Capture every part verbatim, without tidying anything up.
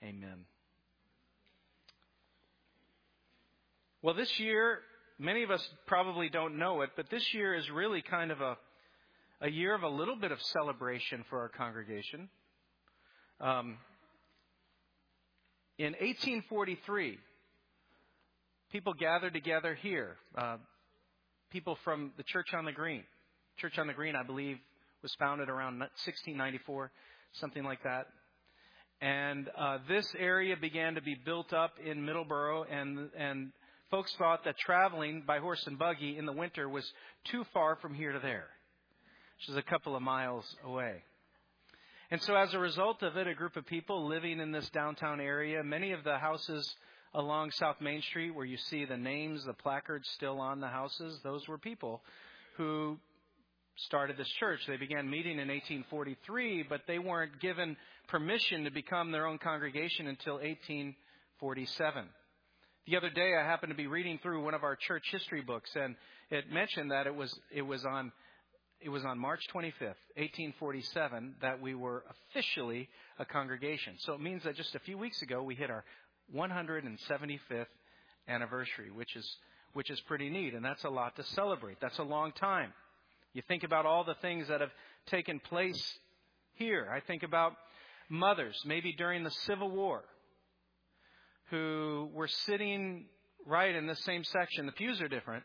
Amen. Well, this year, many of us probably don't know it, but this year is really kind of a, a year of a little bit of celebration for our congregation. Um, in eighteen forty-three, people gathered together here. Uh, people from the Church on the Green. Church on the Green, I believe, was founded around sixteen ninety-four, something like that. And uh, this area began to be built up in Middleborough, and and folks thought that traveling by horse and buggy in the winter was too far from here to there, which is a couple of miles away. And so as a result of it, a group of people living in this downtown area, many of the houses along South Main Street where you see the names, the placards still on the houses, those were people who started this church. They began meeting in eighteen forty-three, but they weren't given permission to become their own congregation until eighteen forty-seven. The other day, I happened to be reading through one of our church history books, and it mentioned that it was it was on it was on March twenty-fifth, eighteen forty-seven, that we were officially a congregation. So it means that just a few weeks ago, we hit our one hundred seventy-fifth anniversary, which is which is pretty neat, and that's a lot to celebrate. That's a long time. You think about all the things that have taken place here. I think about mothers, maybe during the Civil War, who were sitting right in the same section. The pews are different,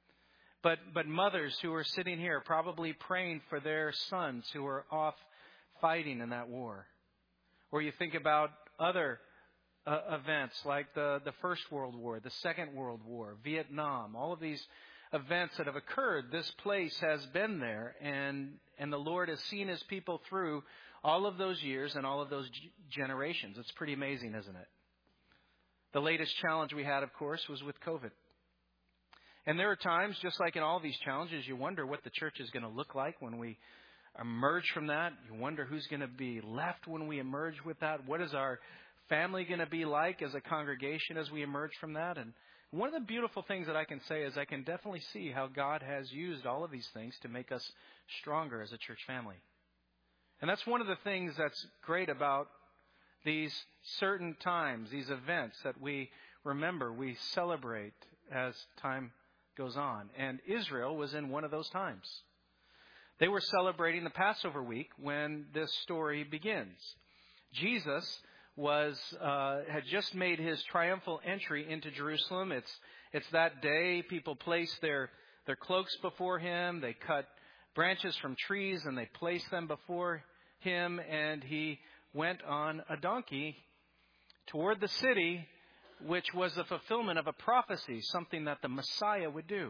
but but mothers who were sitting here probably praying for their sons who were off fighting in that war. Or you think about other uh, events like the, the First World War, the Second World War, Vietnam, all of these events that have occurred. This place has been there, and and the Lord has seen His people through all of those years and all of those g- generations. It's pretty amazing, isn't it? The latest challenge we had, of course, was with COVID. And there are times, just like in all these challenges, you wonder what the church is going to look like when we emerge from that. You wonder who's going to be left when we emerge with that. What is our family going to be like as a congregation as we emerge from that? And one of the beautiful things that I can say is I can definitely see how God has used all of these things to make us stronger as a church family. And that's one of the things that's great about these certain times, these events that we remember, we celebrate as time goes on. And Israel was in one of those times. They were celebrating the Passover week when this story begins. Jesus was uh, had just made his triumphal entry into Jerusalem. It's it's that day. People place their their cloaks before him. They cut branches from trees and they place them before him, and he went on a donkey toward the city, which was the fulfillment of a prophecy, something that the Messiah would do.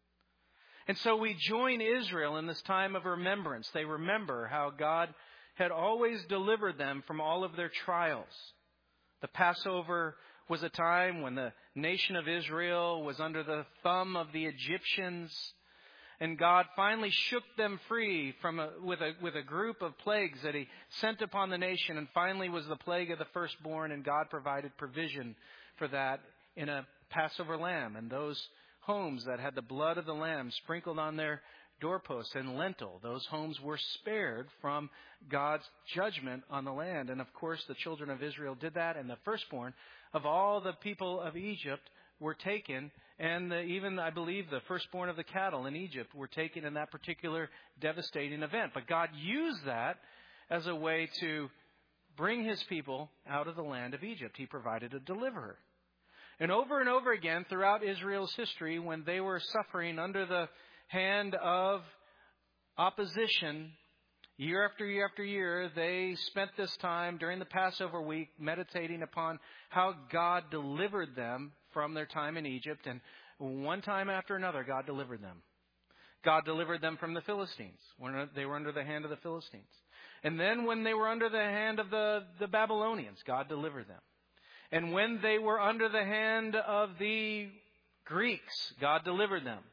And so we join Israel in this time of remembrance. They remember how God had always delivered them from all of their trials. The Passover was a time when the nation of Israel was under the thumb of the Egyptians, and God finally shook them free from a, with a with a group of plagues that He sent upon the nation, and finally was the plague of the firstborn, and God provided provision for that in a Passover lamb, and those homes that had the blood of the lamb sprinkled on their doorposts and lintel, those homes were spared from God's judgment on the land. And of course, the children of Israel did that, and the firstborn of all the people of Egypt were taken, and the, even, I believe, the firstborn of the cattle in Egypt were taken in that particular devastating event. But God used that as a way to bring His people out of the land of Egypt. He provided a deliverer. And over and over again throughout Israel's history, when they were suffering under the hand of opposition, year after year after year, they spent this time during the Passover week meditating upon how God delivered them from their time in Egypt. And one time after another, God delivered them. God delivered them from the Philistines when they were under the hand of the Philistines. And then when they were under the hand of the, the Babylonians, God delivered them. And when they were under the hand of the Greeks, God delivered them.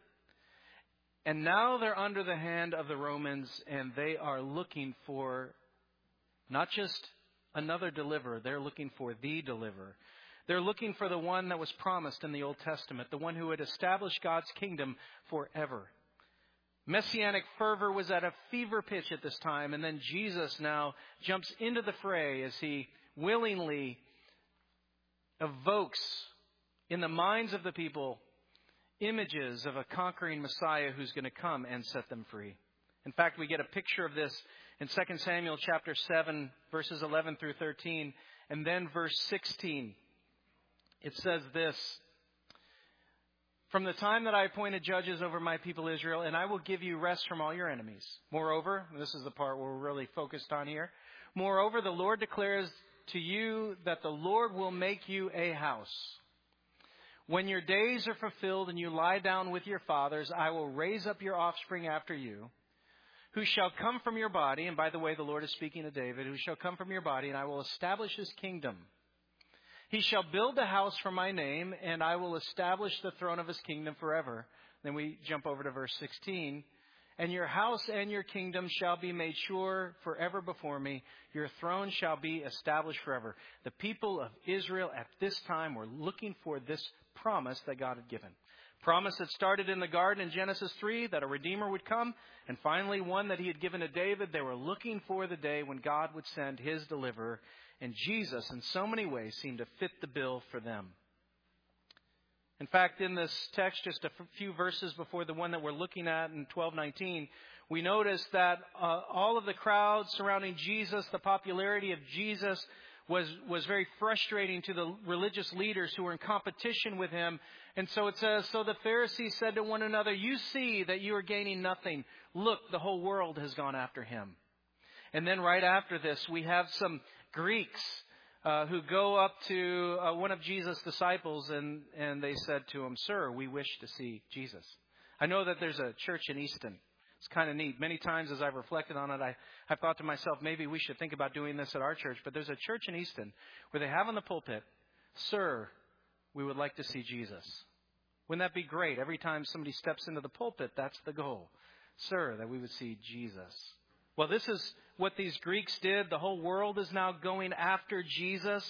And now they're under the hand of the Romans, and they are looking for not just another deliverer, they're looking for the deliverer. They're looking for the one that was promised in the Old Testament, the one who would establish God's kingdom forever. Messianic fervor was at a fever pitch at this time, and then Jesus now jumps into the fray as He willingly evokes in the minds of the people images of a conquering Messiah who's going to come and set them free. In fact, we get a picture of this in Second Samuel chapter seven, verses eleven through thirteen, and then verse sixteen. It says this: "From the time that I appointed judges over my people Israel, and I will give you rest from all your enemies. Moreover," this is the part where we're really focused on here, "moreover, the Lord declares to you that the Lord will make you a house. When your days are fulfilled and you lie down with your fathers, I will raise up your offspring after you, who shall come from your body," and by the way, the Lord is speaking to David, "who shall come from your body, and I will establish his kingdom. He shall build a house for my name, and I will establish the throne of his kingdom forever." Then we jump over to verse sixteen. "And your house and your kingdom shall be made sure forever before me. Your throne shall be established forever." The people of Israel at this time were looking for this promise that God had given. Promise that started in the garden in Genesis three, that a Redeemer would come, and finally one that he had given to David. They were looking for the day when God would send his deliverer, and Jesus in so many ways seemed to fit the bill for them. In fact, in this text, just a few verses before the one that we're looking at in twelve nineteen, we notice that uh, all of the crowd surrounding Jesus, the popularity of Jesus, was was very frustrating to the religious leaders who were in competition with him. And so it says, "So the Pharisees said to one another, 'You see that you are gaining nothing. Look, the whole world has gone after him.'" And then right after this, we have some Greeks uh, who go up to uh, one of Jesus' disciples, and, and they said to him, "Sir, we wish to see Jesus." I know that there's a church in Easton. It's kind of neat. Many times as I've reflected on it, I, I've thought to myself, maybe we should think about doing this at our church. But there's a church in Easton where they have on the pulpit, "Sir, we would like to see Jesus." Wouldn't that be great? Every time somebody steps into the pulpit, that's the goal. "Sir, that we would see Jesus." Well, this is what these Greeks did. The whole world is now going after Jesus.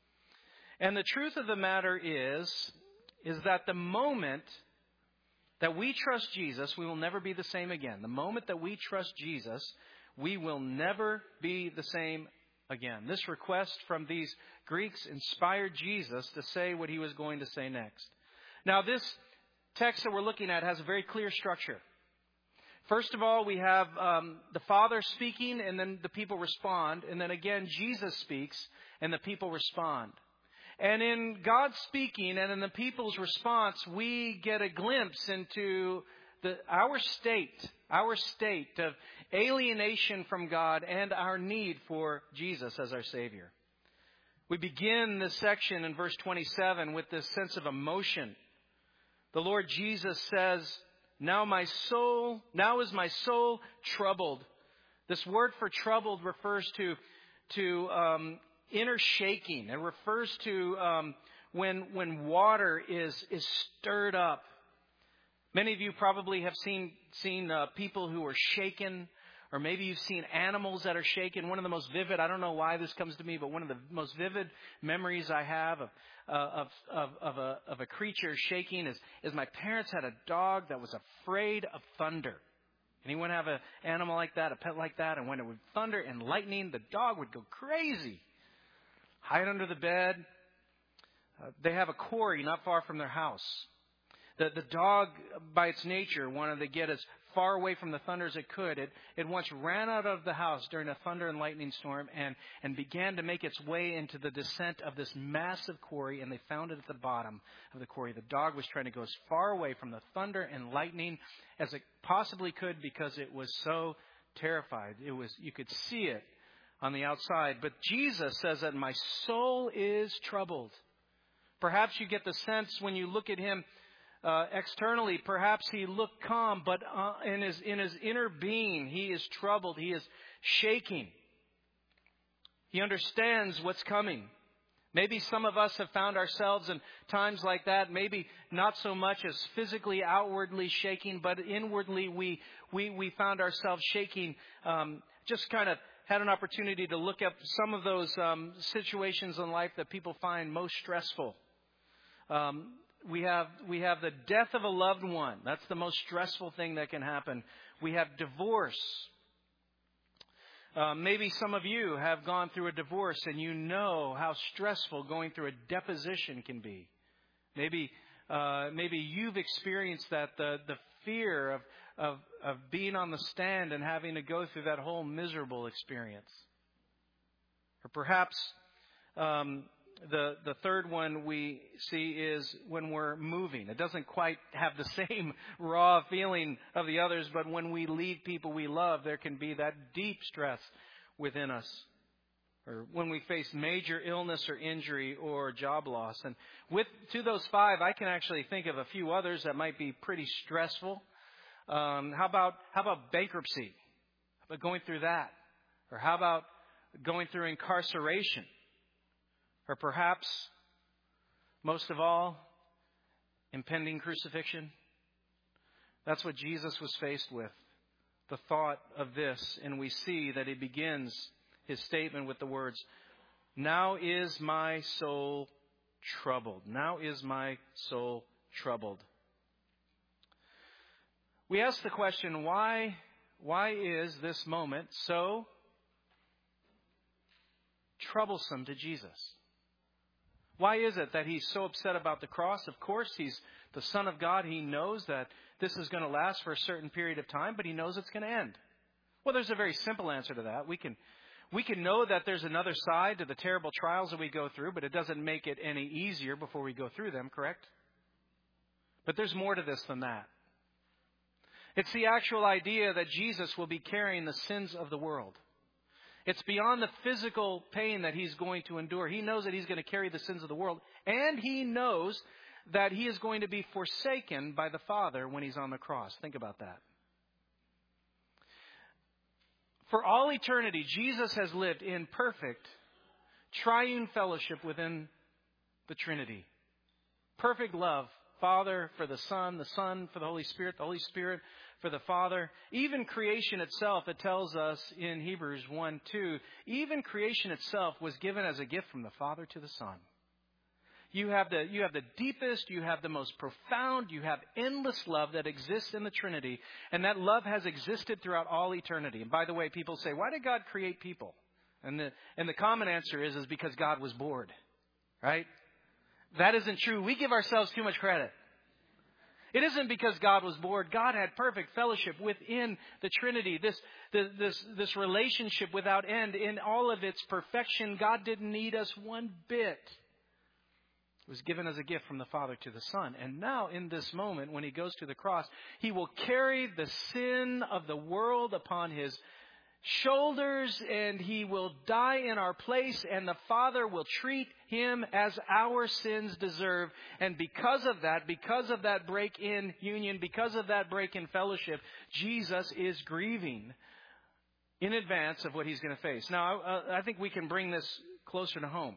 And the truth of the matter is, is that the moment that we trust Jesus, we will never be the same again. The moment that we trust Jesus, we will never be the same again. This request from these Greeks inspired Jesus to say what he was going to say next. Now, this text that we're looking at has a very clear structure. First of all, we have um, the Father speaking, and then the people respond. And then again, Jesus speaks, and the people respond. And in God speaking and in the people's response, we get a glimpse into the, our state, our state of alienation from God and our need for Jesus as our Savior. We begin this section in verse twenty-seven with this sense of emotion. The Lord Jesus says, Now my soul, now is my soul troubled." This word for troubled refers to, to um, inner shaking. It refers to um, when when water is is stirred up. Many of you probably have seen seen uh, people who are shaken, or maybe you've seen animals that are shaken. One of the most vivid, I don't know why this comes to me, but one of the most vivid memories I have of uh, of, of of a of a creature shaking is is my parents had a dog that was afraid of thunder. Anyone have an animal like that, a pet like that? And when it would thunder and lightning, the dog would go crazy. Hide under the bed. Uh, they have a quarry not far from their house. The, the dog, by its nature, wanted to get as far away from the thunder as it could. It, it once ran out of the house during a thunder and lightning storm and, and began to make its way into the descent of this massive quarry, and they found it at the bottom of the quarry. The dog was trying to go as far away from the thunder and lightning as it possibly could because it was so terrified. It was, you could see it on the outside. But Jesus says that my soul is troubled. Perhaps you get the sense when you look at him uh, externally, perhaps he looked calm, but uh, in his in his inner being, he is troubled. He is shaking. He understands what's coming. Maybe some of us have found ourselves in times like that, maybe not so much as physically, outwardly shaking, but inwardly we we, we found ourselves shaking, um, just kind of had an opportunity to look up some of those um, situations in life that people find most stressful. Um, we have we have the death of a loved one. That's the most stressful thing that can happen. We have divorce. Uh, maybe some of you have gone through a divorce and you know how stressful going through a deposition can be. Maybe uh, maybe you've experienced that, the, the fear of, of, of being on the stand and having to go through that whole miserable experience. Or perhaps um, the the third one we see is when we're moving. It doesn't quite have the same raw feeling of the others, but when we leave people we love, there can be that deep stress within us. Or when we face major illness or injury or job loss. And with to those five, I can actually think of a few others that might be pretty stressful. Um, how about how about bankruptcy? How about going through that? Or how about going through incarceration? Or perhaps, most of all, impending crucifixion. That's what Jesus was faced with, the thought of this. And we see that he begins his statement with the words, "Now is my soul troubled. Now is my soul troubled." We ask the question, why, why is this moment so troublesome to Jesus? Why is it that he's so upset about the cross? Of course, he's the Son of God. He knows that this is going to last for a certain period of time, but he knows it's going to end. Well, there's a very simple answer to that. We can we can know that there's another side to the terrible trials that we go through, but it doesn't make it any easier before we go through them, correct? But there's more to this than that. It's the actual idea that Jesus will be carrying the sins of the world. It's beyond the physical pain that he's going to endure. He knows that he's going to carry the sins of the world. And he knows that he is going to be forsaken by the Father when he's on the cross. Think about that. For all eternity, Jesus has lived in perfect triune fellowship within the Trinity. Perfect love. Father for the Son, the Son for the Holy Spirit, the Holy Spirit for the Father. Even creation itself, it tells us in Hebrews one two, even creation itself was given as a gift from the Father to the Son. You have the you have the deepest, you have the most profound, you have endless love that exists in the Trinity. And that love has existed throughout all eternity. And by the way, people say, why did God create people? And the and the common answer is, is because God was bored. Right? That isn't true. We give ourselves too much credit. It isn't because God was bored. God had perfect fellowship within the Trinity. This, this, this relationship without end in all of its perfection. God didn't need us one bit. It was given as a gift from the Father to the Son. And now in this moment, when he goes to the cross, he will carry the sin of the world upon his shoulders, and he will die in our place, and the Father will treat him as our sins deserve. And because of that, because of that break in union, because of that break in fellowship, Jesus is grieving in advance of what he's going to face. Now, uh, I think we can bring this closer to home.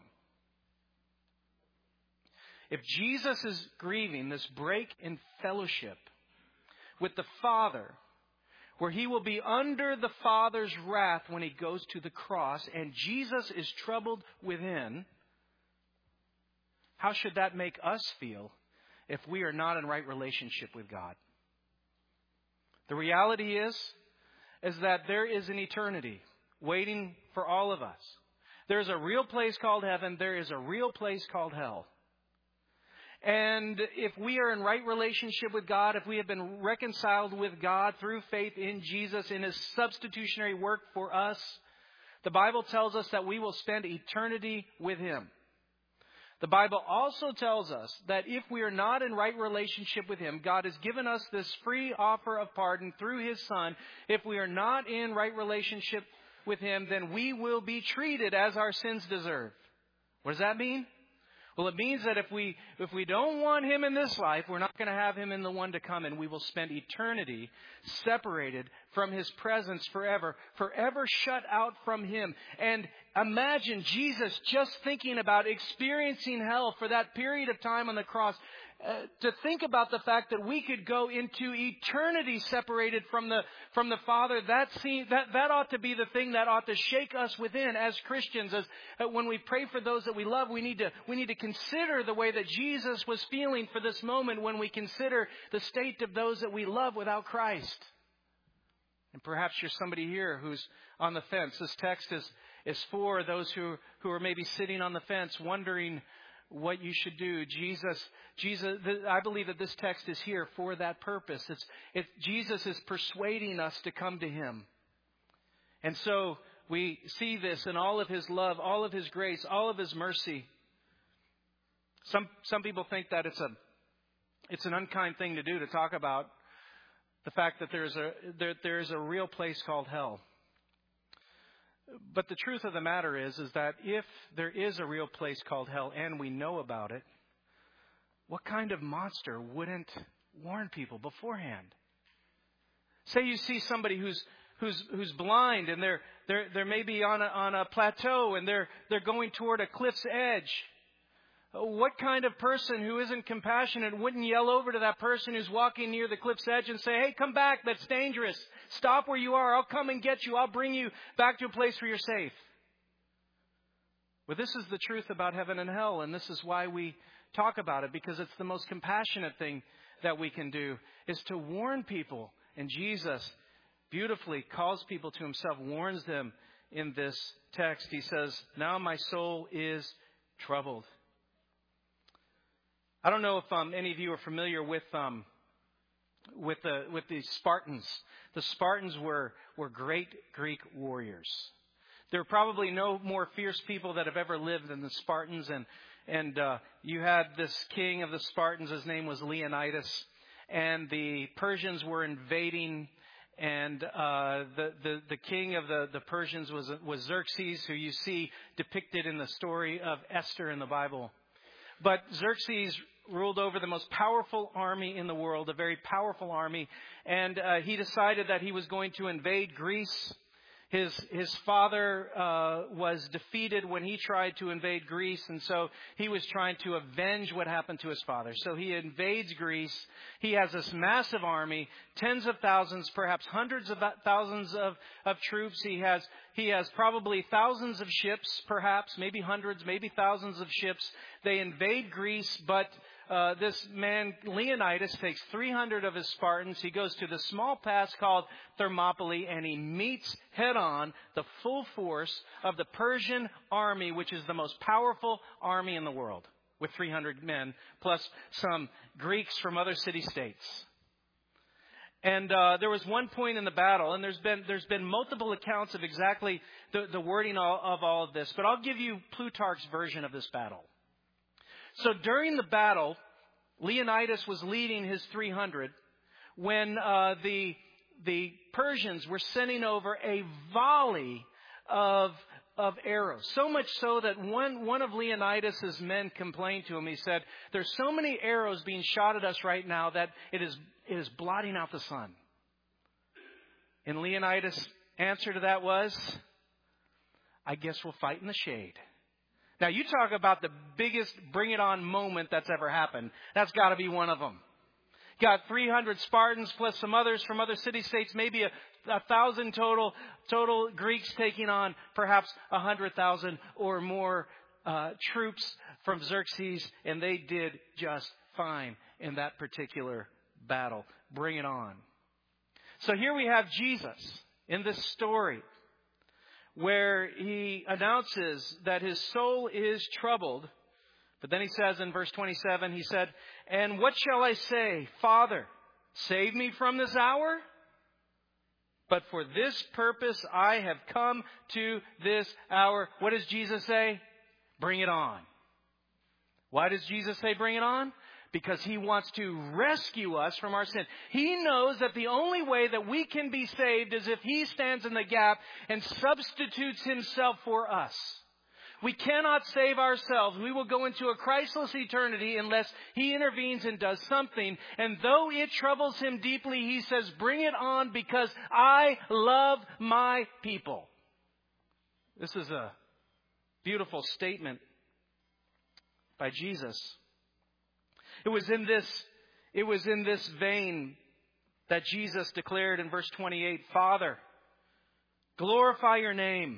If Jesus is grieving this break in fellowship with the Father, where he will be under the Father's wrath when he goes to the cross, and Jesus is troubled within, how should that make us feel if we are not in right relationship with God? The reality is, is that there is an eternity waiting for all of us. There's a real place called heaven. There is a real place called hell. And if we are in right relationship with God, if we have been reconciled with God through faith in Jesus, in his substitutionary work for us, the Bible tells us that we will spend eternity with him. The Bible also tells us that if we are not in right relationship with him, God has given us this free offer of pardon through his Son. If we are not in right relationship with him, then we will be treated as our sins deserve. What does that mean? Well, it means that if we if we don't want him in this life, we're not going to have him in the one to come, and we will spend eternity separated from his presence forever, forever shut out from him. And imagine Jesus just thinking about experiencing hell for that period of time on the cross. Uh, to think about the fact that we could go into eternity separated from the from the Father, that seems, that that ought to be the thing that ought to shake us within as Christians. As uh, when we pray for those that we love, we need to we need to consider the way that Jesus was feeling for this moment when we consider the state of those that we love without Christ. And perhaps you're somebody here who's on the fence. This text is, is for those who, who are maybe sitting on the fence wondering what you should do. Jesus, Jesus, I believe that this text is here for that purpose. It's, it, Jesus is persuading us to come to Him. And so we see this in all of His love, all of His grace, all of His mercy. Some some people think that it's a it's an unkind thing to do, to talk about the fact that there's a there, there is a real place called hell. But the truth of the matter is, is that if there is a real place called hell and we know about it, what kind of monster wouldn't warn people beforehand? Say you see somebody who's who's who's blind and they're they're they're maybe on a on a plateau and they're they're going toward a cliff's edge. What kind of person who isn't compassionate wouldn't yell over to that person who's walking near the cliff's edge and say, "Hey, come back, that's dangerous. Stop where you are. I'll come and get you. I'll bring you back to a place where you're safe." Well, this is the truth about heaven and hell, and this is why we talk about it, because it's the most compassionate thing that we can do, is to warn people. And Jesus beautifully calls people to Himself, warns them in this text. He says, "Now my soul is troubled." I don't know if um, any of you are familiar with um, with the with the Spartans. The Spartans were were great Greek warriors. There are probably no more fierce people that have ever lived than the Spartans. And and uh, you had this king of the Spartans. His name was Leonidas, and the Persians were invading. And uh, the, the the king of the, the Persians was was Xerxes, who you see depicted in the story of Esther in the Bible. But Xerxes ruled over the most powerful army in the world, a very powerful army. And uh, he decided that he was going to invade Greece. His his father uh, was defeated when he tried to invade Greece. And so he was trying to avenge what happened to his father. So he invades Greece. He has this massive army, tens of thousands, perhaps hundreds of thousands of, of troops. He has He has probably thousands of ships, perhaps, maybe hundreds, maybe thousands of ships. They invade Greece, but uh, this man, Leonidas, takes three hundred of his Spartans. He goes to the small pass called Thermopylae, and he meets head-on the full force of the Persian army, which is the most powerful army in the world, with three hundred men, plus some Greeks from other city-states. And uh, there was one point in the battle, and there's been there's been multiple accounts of exactly the, the wording of, of all of this. But I'll give you Plutarch's version of this battle. So during the battle, Leonidas was leading his three hundred when uh, the the Persians were sending over a volley of of arrows. So much so that one one of Leonidas' men complained to him. He said, "There's so many arrows being shot at us right now that it is it is blotting out the sun." And Leonidas' answer to that was, "I guess we'll fight in the shade." Now, you talk about the biggest bring it on moment that's ever happened. That's got to be one of them. Got three hundred Spartans plus some others from other city-states, maybe a, a thousand total, total Greeks taking on perhaps a hundred thousand or more uh, troops from Xerxes, and they did just fine in that particular battle. Bring it on. So here we have Jesus in this story, where he announces that his soul is troubled. But then he says in verse twenty-seven, he said, "And what shall I say? Father, save me from this hour? But for this purpose I have come to this hour." What does Jesus say? Bring it on. Why does Jesus say bring it on? Because He wants to rescue us from our sin. He knows that the only way that we can be saved is if He stands in the gap and substitutes Himself for us. We cannot save ourselves. We will go into a Christless eternity unless He intervenes and does something. And though it troubles Him deeply, He says, bring it on because I love my people. This is a beautiful statement by Jesus. It was in this, it was in this vein that Jesus declared in verse twenty-eight, "Father, glorify your name."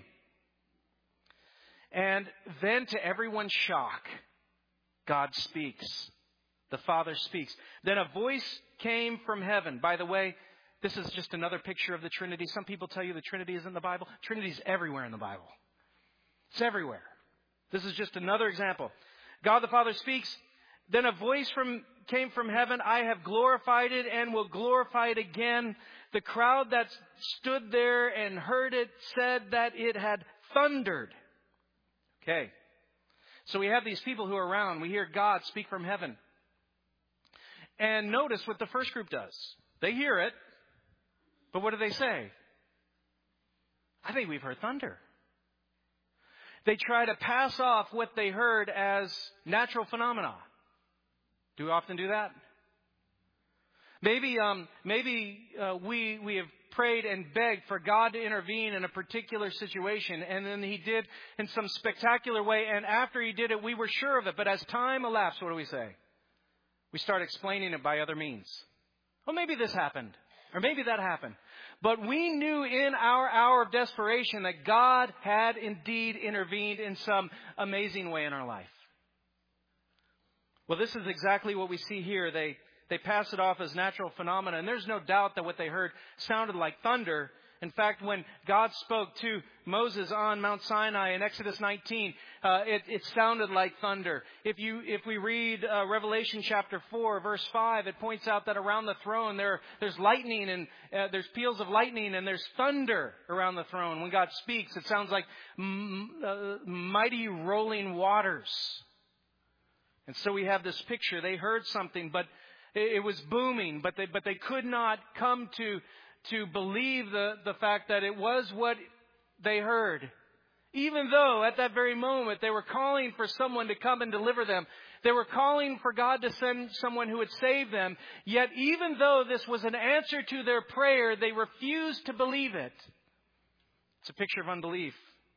And then to everyone's shock, God speaks. The Father speaks. Then a voice came from heaven. By the way, this is just another picture of the Trinity. Some people tell you the Trinity is in the Bible. Trinity is everywhere in the Bible. It's everywhere. This is just another example. God the Father speaks. Then a voice from came from heaven. I have glorified it and will glorify it again. The crowd that stood there and heard it said that it had thundered. Okay. So we have these people who are around. We hear God speak from heaven. And notice what the first group does. They hear it. But what do they say? I think we've heard thunder. They try to pass off what they heard as natural phenomena. Do we often do that? Maybe, um, maybe uh, we we have prayed and begged for God to intervene in a particular situation, and then He did in some spectacular way. And after He did it, we were sure of it. But as time elapsed, what do we say? We start explaining it by other means. Well, maybe this happened, or maybe that happened. But we knew in our hour of desperation that God had indeed intervened in some amazing way in our life. Well, this is exactly what we see here. They they pass it off as natural phenomena. And there's no doubt that what they heard sounded like thunder. In fact, when God spoke to Moses on Mount Sinai in Exodus nineteen, uh, it, it sounded like thunder. If you if we read uh, Revelation chapter four, verse five, it points out that around the throne there there's lightning and uh, there's peals of lightning and there's thunder around the throne. When God speaks, it sounds like m- uh, mighty rolling waters. And so we have this picture. They heard something, but it was booming, but they but they could not come to to believe the, the fact that it was what they heard. Even though at that very moment they were calling for someone to come and deliver them. They were calling for God to send someone who would save them. Yet even though this was an answer to their prayer, they refused to believe it. It's a picture of unbelief.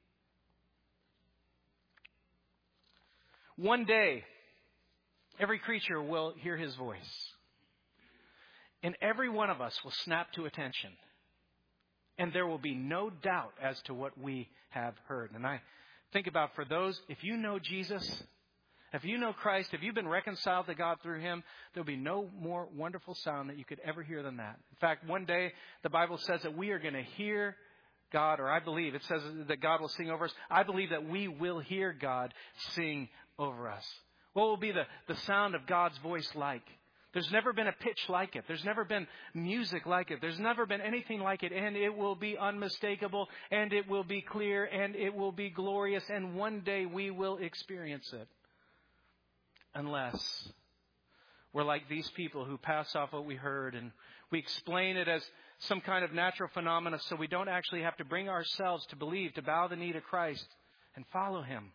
One day, every creature will hear His voice. And every one of us will snap to attention. And there will be no doubt as to what we have heard. And I think about for those, if you know Jesus, if you know Christ, if you've been reconciled to God through Him, there'll be no more wonderful sound that you could ever hear than that. In fact, one day the Bible says that we are going to hear God, or I believe it says that God will sing over us. I believe that we will hear God sing over us. What will be the, the sound of God's voice like? There's never been a pitch like it. There's never been music like it. There's never been anything like it. And it will be unmistakable. And it will be clear. And it will be glorious. And one day we will experience it. Unless we're like these people who pass off what we heard. And we explain it as some kind of natural phenomena. So we don't actually have to bring ourselves to believe, to bow the knee to Christ and follow Him.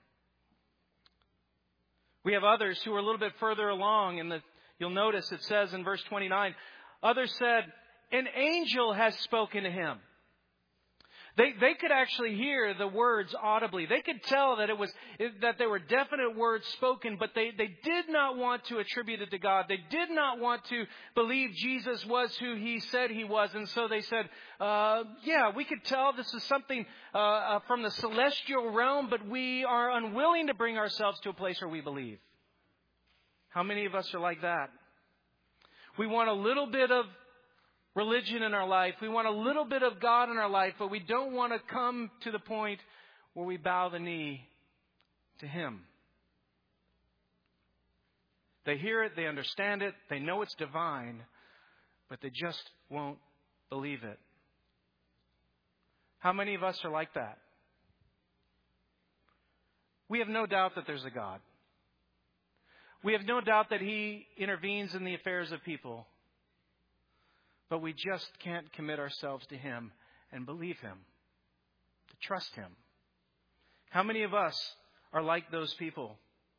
We have others who are a little bit further along in the You'll notice it says in verse twenty-nine, others said, an angel has spoken to him. They they could actually hear the words audibly. They could tell that it was that there were definite words spoken, but they, they did not want to attribute it to God. They did not want to believe Jesus was who He said He was. And so they said, uh, yeah, we could tell this is something uh, uh, from the celestial realm, but we are unwilling to bring ourselves to a place where we believe. How many of us are like that? We want a little bit of religion in our life. We want a little bit of God in our life, but we don't want to come to the point where we bow the knee to Him. They hear it, they understand it, they know it's divine, but they just won't believe it. How many of us are like that? We have no doubt that there's a God. We have no doubt that He intervenes in the affairs of people. But we just can't commit ourselves to Him and believe Him, to trust Him. How many of us are like those people?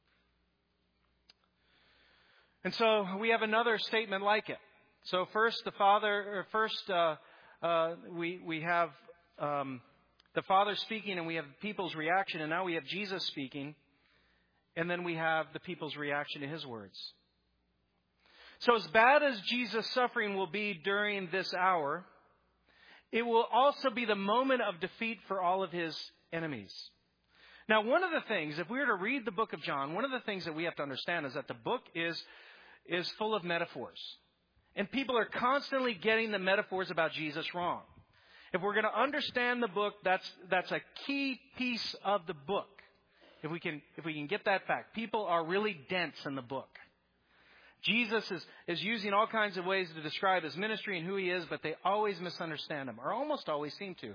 And so we have another statement like it. So first, the Father, or first uh, uh, we we have um, the Father speaking, and we have people's reaction, and now we have Jesus speaking. And then we have the people's reaction to His words. So as bad as Jesus' suffering will be during this hour, it will also be the moment of defeat for all of His enemies. Now, one of the things, if we were to read the book of John, one of the things that we have to understand is that the book is, is full of metaphors. And people are constantly getting the metaphors about Jesus wrong. If we're going to understand the book, that's that's a key piece of the book. If we can if we can get that fact. People are really dense in the book. Jesus is, is using all kinds of ways to describe his ministry and who he is, but they always misunderstand him, or almost always seem to.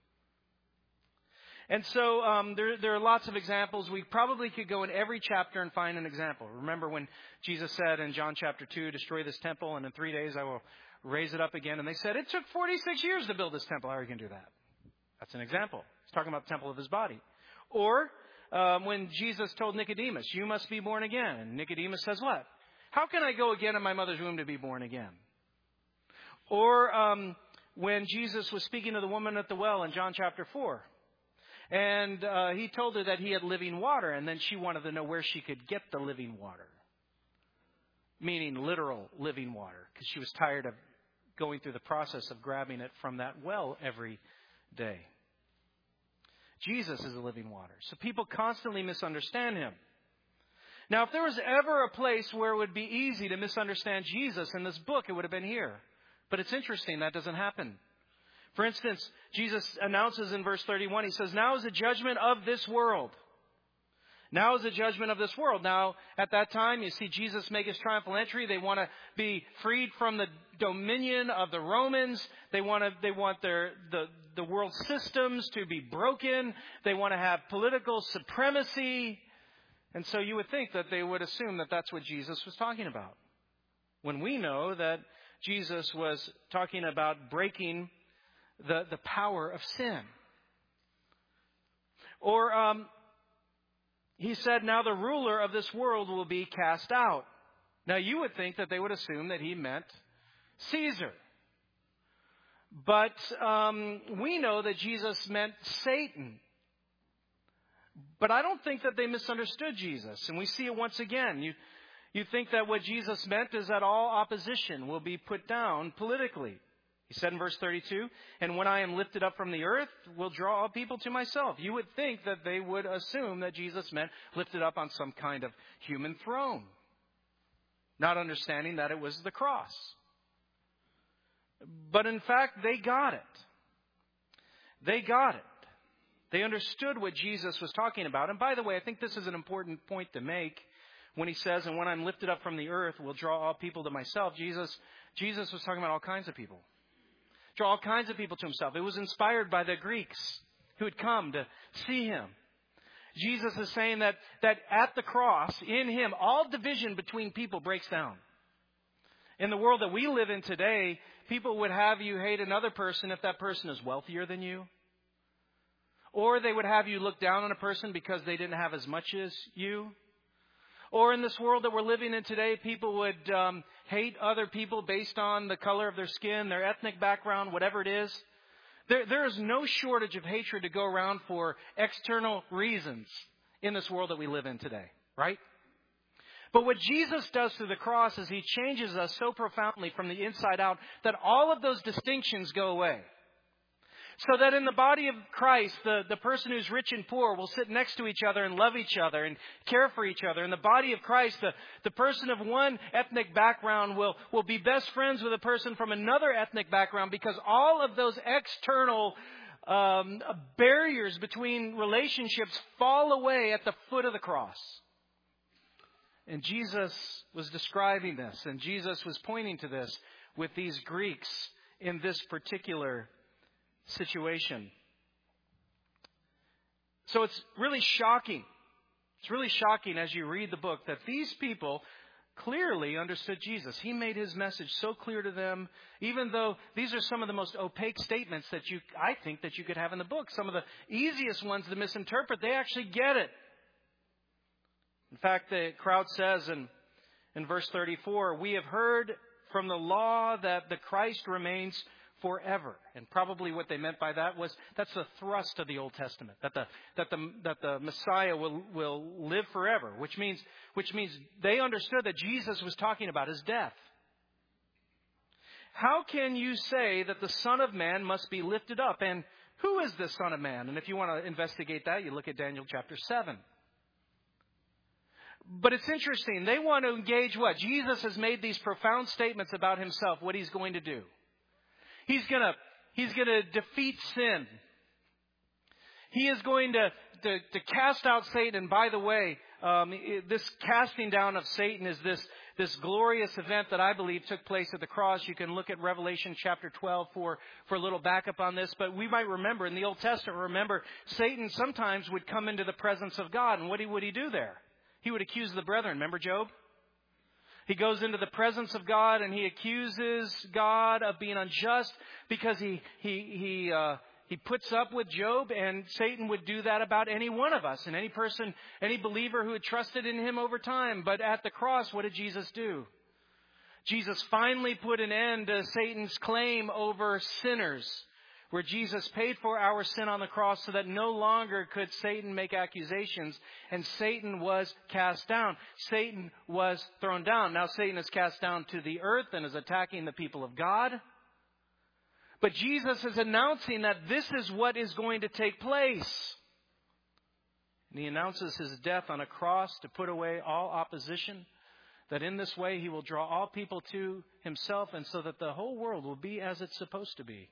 And so um, there, there are lots of examples. We probably could go in every chapter and find an example. Remember when Jesus said in John chapter two, destroy this temple, and in three days I will raise it up again. And they said, it took forty-six years to build this temple. How are you going to do that? That's an example. He's talking about the temple of his body. Or um, when Jesus told Nicodemus, you must be born again. And Nicodemus says what? How can I go again in my mother's womb to be born again? Or um, when Jesus was speaking to the woman at the well in John chapter four. And uh, he told her that he had living water. And then she wanted to know where she could get the living water. Meaning literal living water. Because she was tired of going through the process of grabbing it from that well every day. Jesus is the living water. So people constantly misunderstand him. Now, if there was ever a place where it would be easy to misunderstand Jesus in this book, it would have been here. But it's interesting, that doesn't happen. For instance, Jesus announces in verse thirty-one, he says, now is the judgment of this world. Now is the judgment of this world. Now, at that time, you see Jesus make his triumphal entry. They want to be freed from the dominion of the Romans. They want to, they want their, the, the world systems to be broken. They want to have political supremacy. And so you would think that they would assume that that's what Jesus was talking about. When we know that Jesus was talking about breaking the, the power of sin. Or um, he said, now the ruler of this world will be cast out. Now you would think that they would assume that he meant Caesar. But um, we know that Jesus meant Satan. But I don't think that they misunderstood Jesus. And we see it once again. You, you think that what Jesus meant is that all opposition will be put down politically. He said in verse thirty-two, and when I am lifted up from the earth, will draw all people to myself. You would think that they would assume that Jesus meant lifted up on some kind of human throne. Not understanding that it was the cross. But in fact, they got it. They got it. They understood what Jesus was talking about. And by the way, I think this is an important point to make when he says, and when I'm lifted up from the earth, will draw all people to myself. Jesus, Jesus was talking about all kinds of people. Draw all kinds of people to himself. It was inspired by the Greeks who had come to see him. Jesus is saying that, that at the cross, in him, all division between people breaks down. In the world that we live in today, people would have you hate another person if that person is wealthier than you. Or they would have you look down on a person because they didn't have as much as you. Or in this world that we're living in today, people would um, hate other people based on the color of their skin, their ethnic background, whatever it is. There, there is no shortage of hatred to go around for external reasons in this world that we live in today, right? But what Jesus does through the cross is he changes us so profoundly from the inside out that all of those distinctions go away. So that in the body of Christ, the, the person who's rich and poor will sit next to each other and love each other and care for each other. In the body of Christ, the, the person of one ethnic background will, will be best friends with a person from another ethnic background because all of those external um, barriers between relationships fall away at the foot of the cross. And Jesus was describing this, and Jesus was pointing to this with these Greeks in this particular situation. So it's really shocking. It's really shocking as you read the book that these people clearly understood Jesus. He made his message so clear to them, even though these are some of the most opaque statements that you, I think, that you could have in the book. Some of the easiest ones to misinterpret. They actually get it. In fact, the crowd says in, in verse thirty-four, we have heard from the law that the Christ remains forever. And probably what they meant by that was that's the thrust of the Old Testament, that the that the that the Messiah will will live forever, which means which means they understood that Jesus was talking about his death. How can you say that the Son of Man must be lifted up? And who is the Son of Man? And if you want to investigate that, you look at Daniel chapter seven. But it's interesting. They want to engage what? Jesus has made these profound statements about himself, what he's going to do. He's going to, he's going to defeat sin. He is going to, to, to cast out Satan. And by the way, um, this casting down of Satan is this, this glorious event that I believe took place at the cross. You can look at Revelation chapter twelve for, for a little backup on this. But we might remember in the Old Testament, remember, Satan sometimes would come into the presence of God. And what would he do there? He would accuse the brethren. Remember Job? He goes into the presence of God and he accuses God of being unjust because he he he uh, he puts up with Job, and Satan would do that about any one of us and any person, any believer who had trusted in him over time. But at the cross, what did Jesus do? Jesus finally put an end to Satan's claim over sinners, where Jesus paid for our sin on the cross so that no longer could Satan make accusations, and Satan was cast down. Satan was thrown down. Now Satan is cast down to the earth and is attacking the people of God. But Jesus is announcing that this is what is going to take place. And he announces his death on a cross to put away all opposition, that in this way he will draw all people to himself, and so that the whole world will be as it's supposed to be.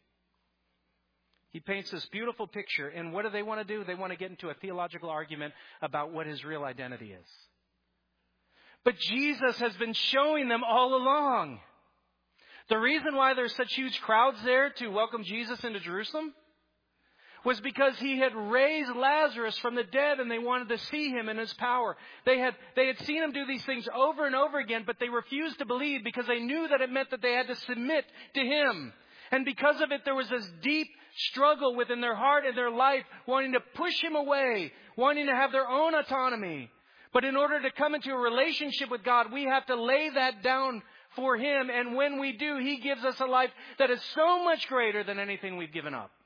He paints this beautiful picture, and what do they want to do? They want to get into a theological argument about what his real identity is. But Jesus has been showing them all along. The reason why there's such huge crowds there to welcome Jesus into Jerusalem was because he had raised Lazarus from the dead, and they wanted to see him in his power. They had, they had seen him do these things over and over again, but they refused to believe because they knew that it meant that they had to submit to him. And because of it, there was this deep struggle within their heart and their life, wanting to push him away, wanting to have their own autonomy. But in order to come into a relationship with God, we have to lay that down for him. And when we do, he gives us a life that is so much greater than anything we've given up.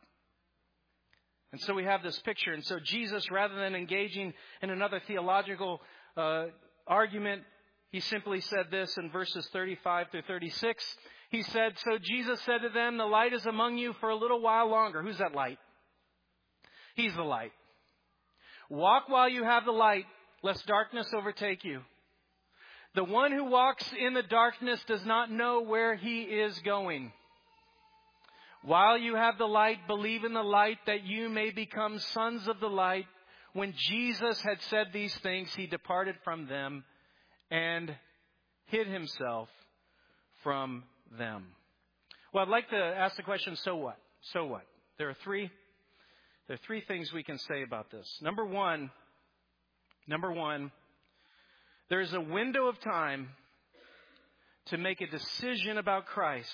And so we have this picture. And so Jesus, rather than engaging in another theological uh, argument, he simply said this in verses thirty-five through thirty-six. He said, so Jesus said to them, the light is among you for a little while longer. Who's that light? He's the light. Walk while you have the light, lest darkness overtake you. The one who walks in the darkness does not know where he is going. While you have the light, believe in the light, that you may become sons of the light. When Jesus had said these things, he departed from them and hid himself from them. Well, I'd like to ask the question, so what? So what? There are three, there are three things we can say about this. Number one, number one, there is a window of time to make a decision about Christ,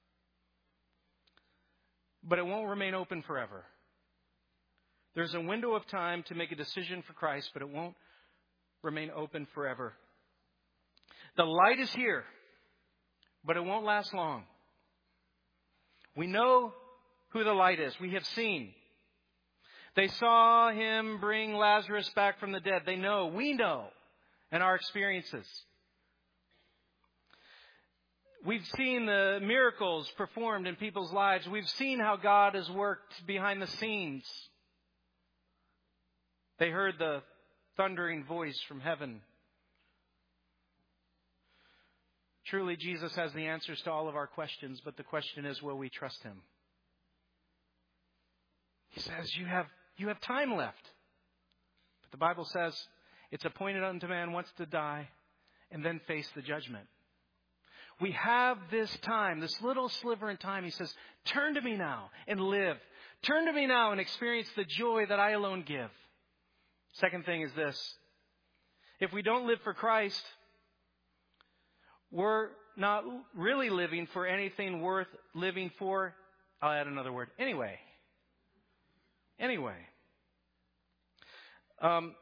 but it won't remain open forever. There's a window of time to make a decision for Christ, but it won't remain open forever. The light is here, but it won't last long. We know who the light is. We have seen. They saw him bring Lazarus back from the dead. They know. We know. In our experiences. We've seen the miracles performed in people's lives. We've seen how God has worked behind the scenes. They heard the thundering voice from heaven. Truly, Jesus has the answers to all of our questions, but the question is, will we trust him? He says, you have, you have time left. But the Bible says, it's appointed unto man once to die and then face the judgment. We have this time, this little sliver in time. He says, turn to me now and live. Turn to me now and experience the joy that I alone give. Second thing is this. If we don't live for Christ, we're not really living for anything worth living for. I'll add another word. Anyway. Anyway. Um,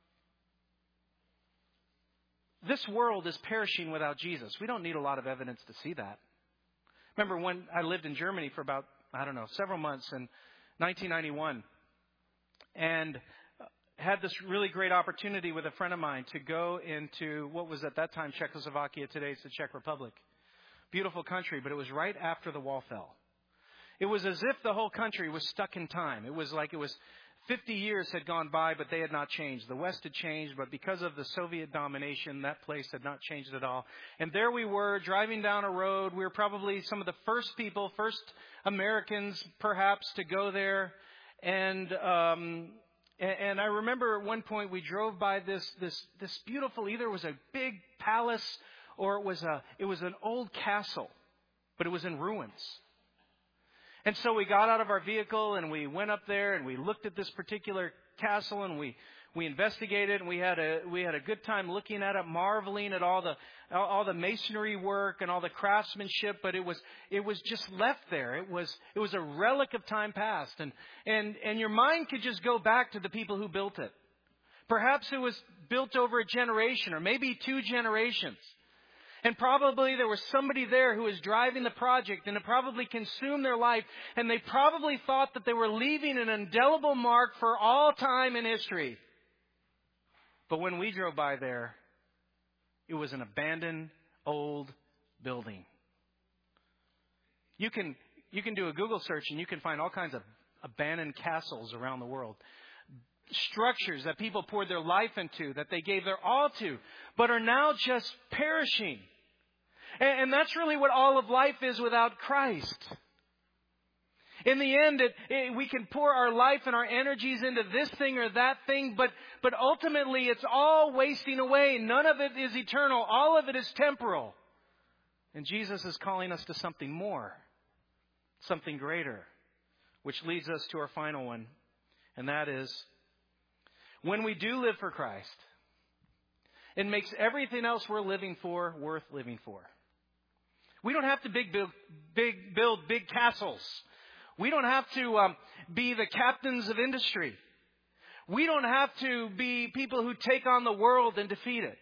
This world is perishing without Jesus. We don't need a lot of evidence to see that. Remember when I lived in Germany for about, I don't know, several months in nineteen ninety-one, and had this really great opportunity with a friend of mine to go into what was at that time Czechoslovakia. Today it's the Czech Republic. Beautiful country, but it was right after the wall fell. It was as if the whole country was stuck in time. It was like it was Fifty years had gone by, but they had not changed. The West had changed, but because of the Soviet domination, that place had not changed at all. And there we were, driving down a road. We were probably some of the first people, first Americans, perhaps, to go there. And um, and I remember at one point we drove by this this this beautiful, either it was a big palace or it was a it was an old castle, but it was in ruins. And so we got out of our vehicle and we went up there and we looked at this particular castle and we, we investigated and we had a we had a good time looking at it, marveling at all the all the masonry work and all the craftsmanship. But it was it was just left there. It was it was a relic of time past, and and and your mind could just go back to the people who built it. Perhaps it was built over a generation or maybe two generations. And probably there was somebody there who was driving the project, and it probably consumed their life. And they probably thought that they were leaving an indelible mark for all time in history. But when we drove by there, it was an abandoned old building. You can, you can do a Google search and you can find all kinds of abandoned castles around the world. Structures that people poured their life into, that they gave their all to, but are now just perishing. And, and that's really what all of life is without Christ. In the end, it, it, we can pour our life and our energies into this thing or that thing, but, but ultimately it's all wasting away. None of it is eternal. All of it is temporal. And Jesus is calling us to something more, something greater, which leads us to our final one. And that is, when we do live for Christ, it makes everything else we're living for worth living for. We don't have to big build, big, build big castles. We don't have to um, be the captains of industry. We don't have to be people who take on the world and defeat it.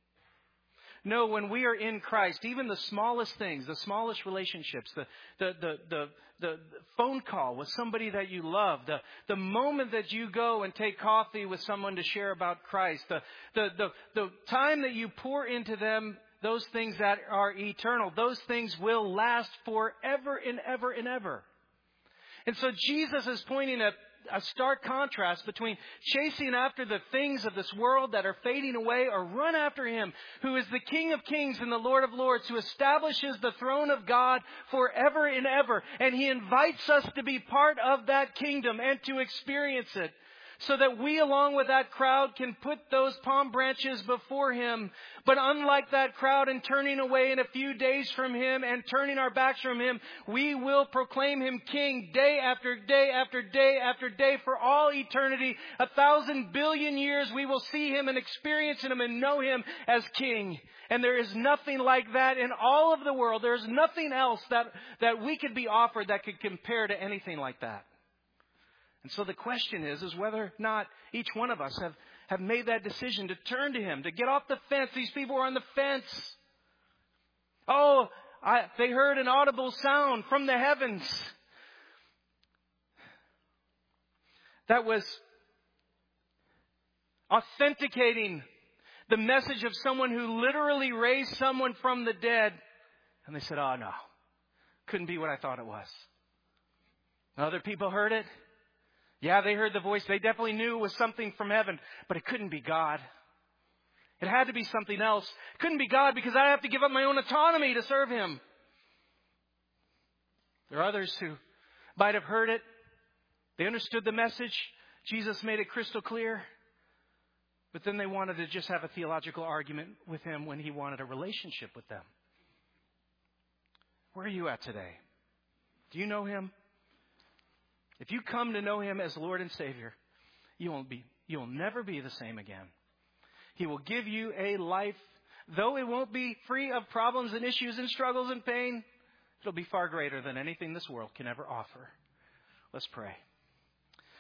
No, when we are in Christ, even the smallest things, the smallest relationships, the the the the, the phone call with somebody that you love, the, the moment that you go and take coffee with someone to share about Christ, the, the the the time that you pour into them, those things that are eternal, those things will last forever and ever and ever. And so Jesus is pointing at a stark contrast between chasing after the things of this world that are fading away, or run after Him who is the King of Kings and the Lord of Lords, who establishes the throne of God forever and ever. And He invites us to be part of that kingdom and to experience it, so that we, along with that crowd, can put those palm branches before Him. But unlike that crowd, and turning away in a few days from Him and turning our backs from Him, we will proclaim Him King day after day after day after day for all eternity. A thousand billion years we will see Him and experience Him and know Him as King. And there is nothing like that in all of the world. There is nothing else that, that we could be offered that could compare to anything like that. And so the question is, is whether or not each one of us have, have made that decision to turn to Him, to get off the fence. These people were on the fence. Oh, I, they heard an audible sound from the heavens that was authenticating the message of someone who literally raised someone from the dead. And they said, oh no, couldn't be what I thought it was. Other people heard it. Yeah, they heard the voice. They definitely knew it was something from heaven, but it couldn't be God. It had to be something else. It couldn't be God because I have to give up my own autonomy to serve Him. There are others who might have heard it. They understood the message. Jesus made it crystal clear. But then they wanted to just have a theological argument with Him when He wanted a relationship with them. Where are you at today? Do you know Him? If you come to know Him as Lord and Savior, you won't be, you'll never be the same again. He will give you a life, though it won't be free of problems and issues and struggles and pain, it'll be far greater than anything this world can ever offer. Let's pray.